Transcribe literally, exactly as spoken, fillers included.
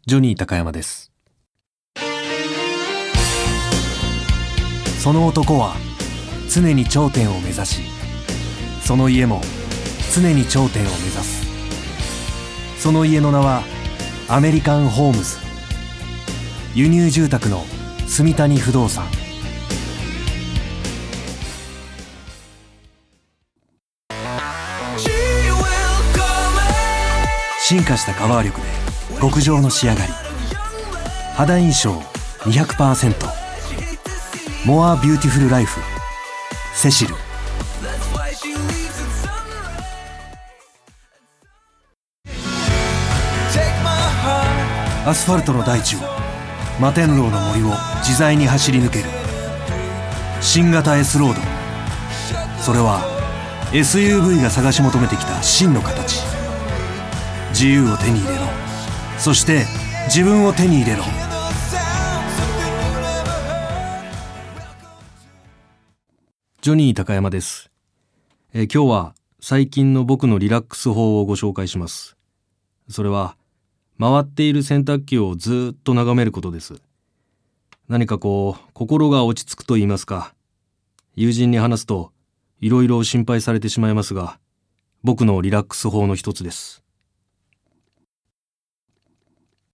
ジョニー高山です。その男は常に頂点を目指し、その家も常に頂点を目指す。その家の名はアメリカンホームズ。輸入住宅の住谷不動産。進化したカバー力で極上の仕上がり。肌印象 にひゃくパーセント。 モアビューティフルライフセシル。アスファルトの大地を、摩天楼の森を自在に走り抜ける新型 S ロード。それは エスユーブイ が探し求めてきた真の形。自由を手に入れろ。そして自分を手に入れろ。ジョニー高山です。えー、今日は最近の僕のリラックス法をご紹介します。それは回っている洗濯機をずっと眺めることです。何かこう心が落ち着くと言いますか、友人に話すといろいろ心配されてしまいますが、僕のリラックス法の一つです。